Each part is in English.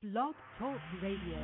Blog Talk Radio.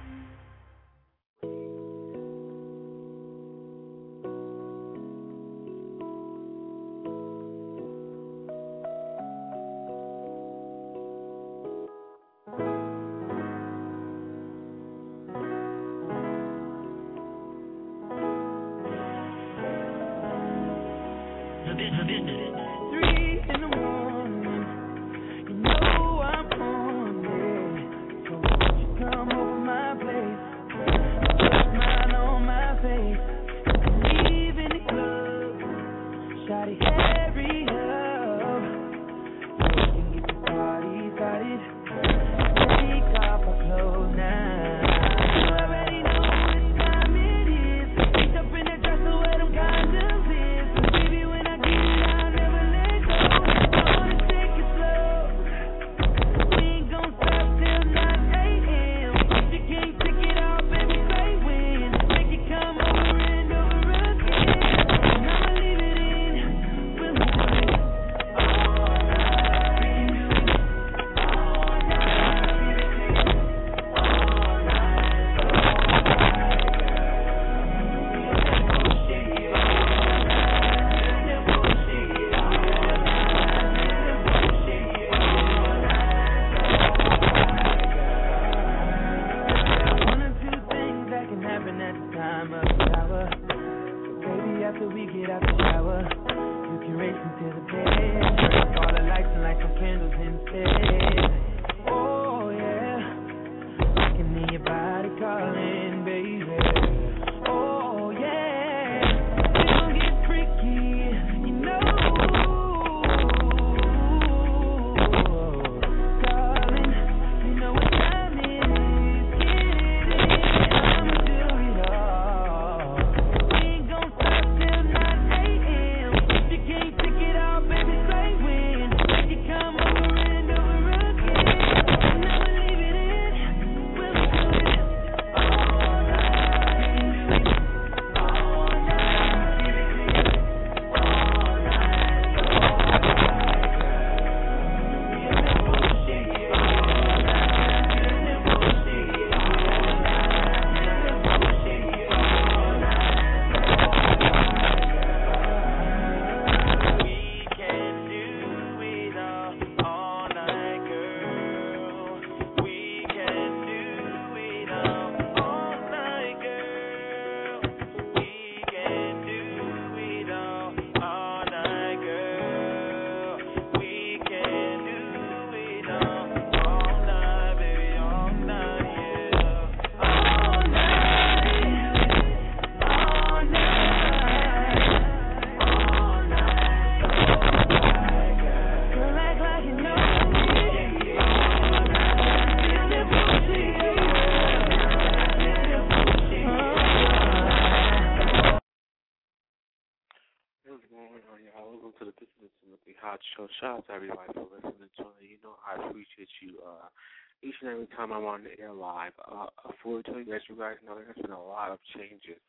Shout out to everybody for listening to it. You know, I appreciate you each and every time I'm on the air live. Unfortunately, as you guys know, there's been a lot of changes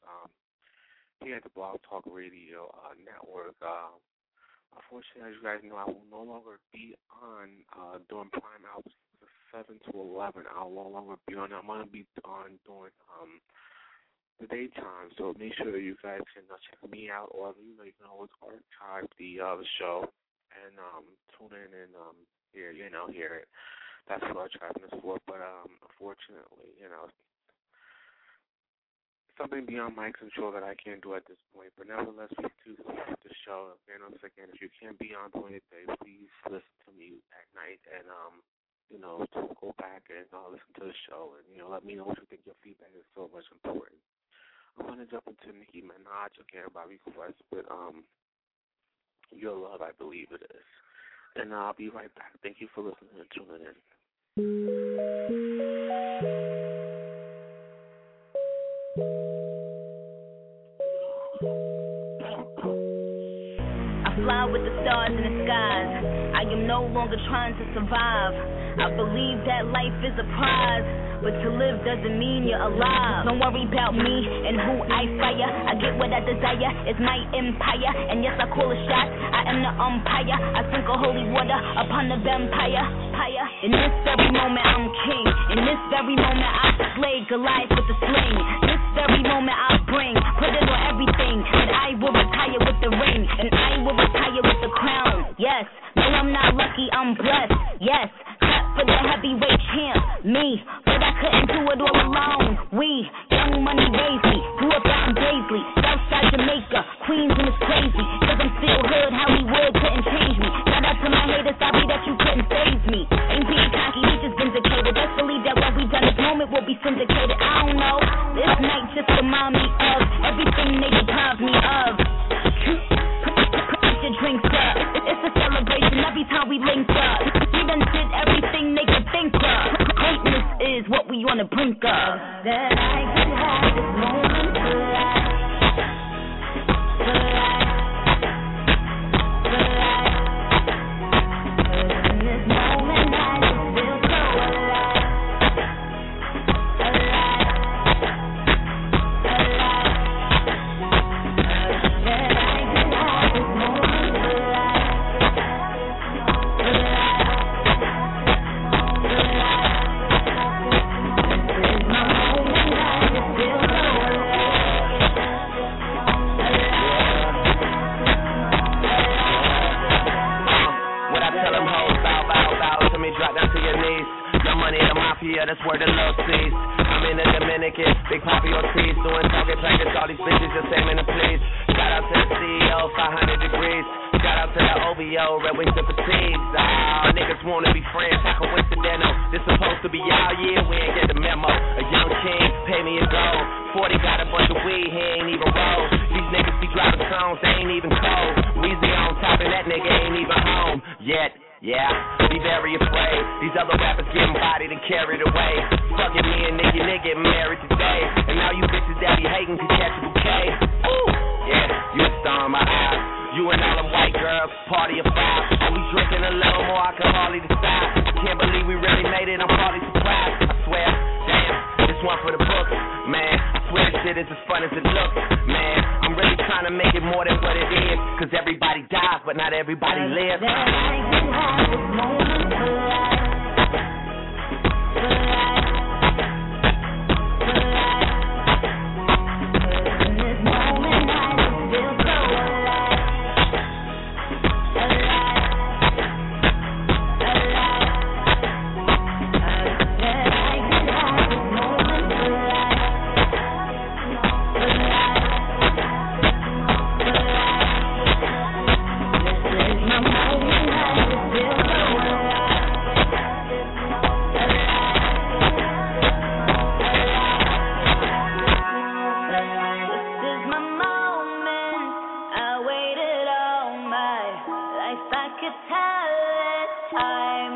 here at the Blog Talk Radio network. Unfortunately, as you guys know, I will no longer be on during prime hours 7 to 11. I'll no longer be on. I'm going to be on during the daytime. So make sure you guys can check me out, or you can always archive the show and tune in and hear it. That's what archiving is for. But unfortunately, something beyond my control that I can't do at this point. But nevertheless, we do support the show. And once again, if you can't be on during the day, please listen to me at night and to go back and listen to the show and let me know what you think. Your feedback is so much important. I'm gonna jump into Nicki Minaj again by request, but Your Love, I believe it is. And I'll be right back. Thank you for listening and tuning in. I fly with the stars in the skies. I am no longer trying to survive. I believe that life is a prize, but to live doesn't mean you're alive. Don't worry about me and who I fire. I get what I desire, it's my empire. And yes, I call a shot, I am the umpire. I sprinkle holy water upon the vampire. In this very moment I'm king. In This very moment I slay Goliath with the sling. This very moment I bring, put it on everything. And I will retire with the ring, and I will retire with the crown. Yes, no I'm not lucky, I'm blessed. Yes, clap for the heavyweight champ, me. But I couldn't do it all alone. We, Young Money raised me, grew up out in Daisley, Southside Jamaica, Queens and it's crazy. Cause I'm still hood, Hollywood couldn't change me. Shout out to my haters, sorry that you couldn't save me. Ain't being cocky, we just vindicated. Let's believe that what we done this moment will be syndicated. I don't know, this night just remind me of everything they deprived me of. Put your drinks up, it's a celebration every time we link up. We done did everything they could think of. Greatness is what we on the brink of. That I could have this moment for life. For life. For life. Cause in this moment I just feel so alive. Alive. Alive. That I could have this moment for life. For life. For life. This is my moment, I just feel so alive. What I tell them hoes, bow to me, drop down to your knees. Young Money, the mafia, that's where the love sees. I'm in the Dominican, Big Papi Ortiz, doing target practice, all these bitches just aiming to please. Shout out to the CEO, 500 degrees. Shout out to the OVO, Red Wings and Fatigues. Niggas wanna be friends, how coincidental. This supposed to be y'all year, we ain't get the memo. A young king, pay me a gold. 40 got a bunch of weed, he ain't even roll. These niggas be dropping songs, they ain't even cold. Weezy on top and that nigga ain't even home yet. Yeah, be very afraid. These other rappers getting bodied and carried away. Fucking me and nigga getting married today. And now you bitches that be hating can catch a bouquet. Ooh, yeah, you a star in my eyes. You and all them white girls, party of five. And we drinking a little more, I can hardly decide. I can't believe we really made it, I'm hardly surprised. I swear, damn, this one for the books. Man, I swear this shit is as fun as it looks. Man, I'm really trying to make it more than what it is. Cause everybody dies, but not everybody lives. That I can have this moment for life. For life. For life. Cause in this moment I just feel so alive. Alive. Alive. That I can have this moment for life. For life. For life. This is my moment, I just feel so alive. This is my moment, I waited all my life, I could tell it's time.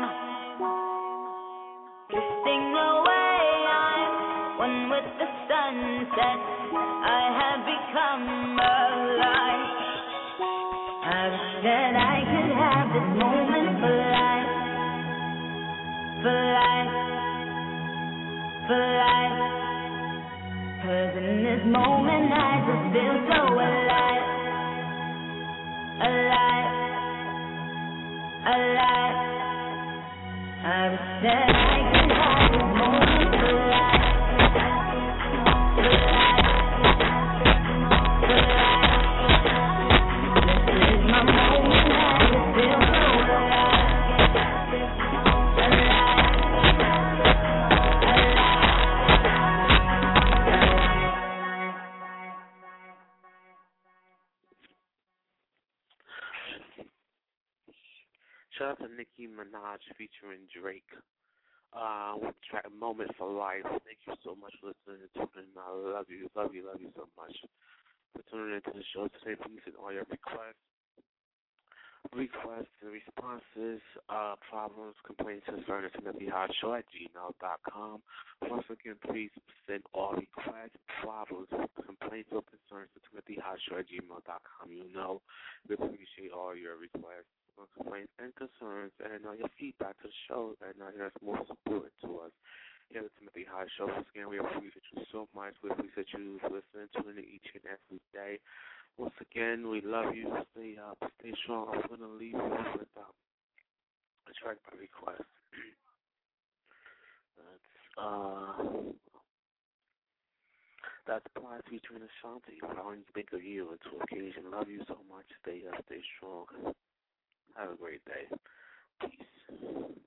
Drifting away, I'm one with the sunset, I have become alive. I wish that I could have this moment for life. For life. For life. Cause in this moment I just feel so alive. Alive. Alive. I wish that I could have this moment for life. For life. For life. This is my moment, I just feel so alive. Alive. Shout out to Nicki Minaj featuring Drake. With the track Moment for Life. Thank you so much for listening and tuning in. I love you so much for tuning into the show today. Please send all your requests and responses, problems, complaints, concerns to TimothyHotshow@gmail.com. Once again, please send all requests, problems, complaints, or concerns to TimothyHotshow@gmail.com. You know, we appreciate all your requests, complaints, and concerns, and your feedback to the show, and that's more support to us here at the Timothy Hot Show. Once again, we appreciate you so much. We appreciate you listening to it each and every day. Once again, we love you. Stay up, stay strong. I'm going to leave you with a track by request. That's Plies featuring Ashanti. I always think of you and to occasion. Love you so much. Stay strong. Have a great day. Peace.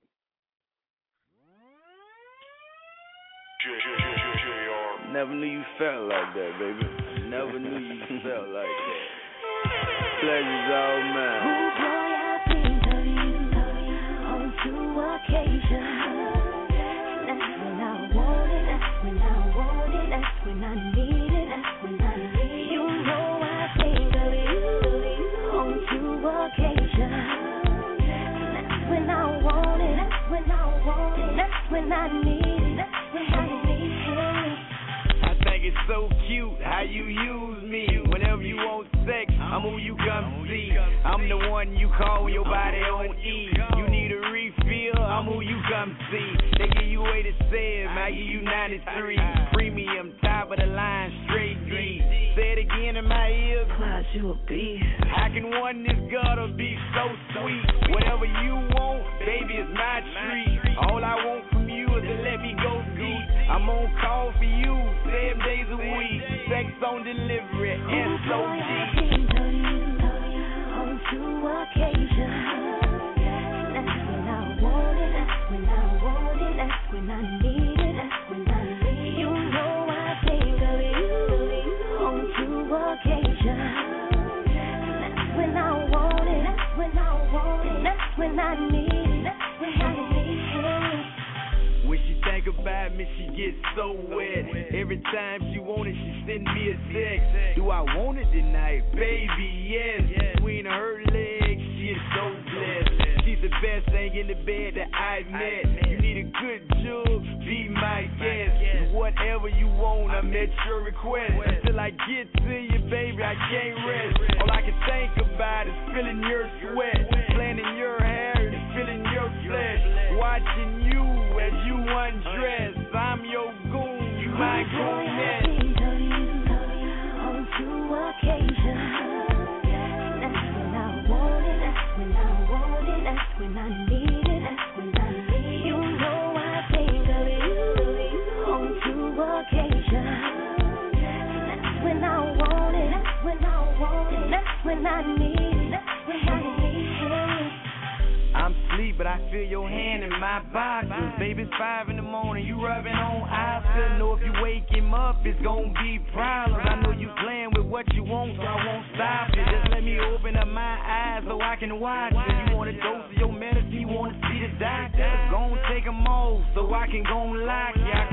Never knew you felt like that, baby. Never knew you felt like that. Pleasure's all mine. Oh boy, I think of you on two occasions. That's when I want it. That's when I want it. That's when I need it. That's when I need it. You know I think of you on two occasions. That's when I want it. That's when I want it. That's when I need it. That's when I need it. I think it's so cute how you use me. Whenever you want sex, I'm who you come see. I'm the one you call when your body on E. You need a refill, I'm who you come see. They give you 87, I give you 93. Premium, top of the line, straight D. Say it again in my ear. Clyde, you a beast. How can one this gotta be so sweet? Whatever you want, baby, it's my treat. All I want from you is to let me go deep. I'm on call for you 7 days a week. Sex on delivery and so deep. On two occasions. That's when I want it. That's when I want it. That's when I need it. That's when I need it. You know I think of you on two occasions. That's when I want it. That's when I want it. That's when I need it. That's when I need it. When she think about me, she gets so wet. Every time she want it, she send me a text. Do I want it tonight? Baby, yes. Between her legs, she is so blessed. She's the best thing in the bed that I met. You need a good jug, be my guest. Whatever you want, I'm at your request. Until I get to you, baby, I can't rest. All I can think about is feeling your sweat, planning your hair and feeling your flesh. Watching you as you undress. I'm your goon, you my gooness. On two occasions. That's when I want it. That's when I want it. That's when I need it. That's when I need it. You know I think of you on two occasions. That's when I want it. That's when I want it. That's when I need it. That's when I need it. I'm asleep, but I feel your hand in my boxers. Baby, it's 5 in the morning, you rubbing on Oscar. Know if you wake him up, it's gonna be problems. I know you playing with what you want, so I won't stop it. Just let me open up my eyes so I can watch it. You want a dose of your medicine, you wanna see the doctor? Gon' take them all so I can gon' lock you. I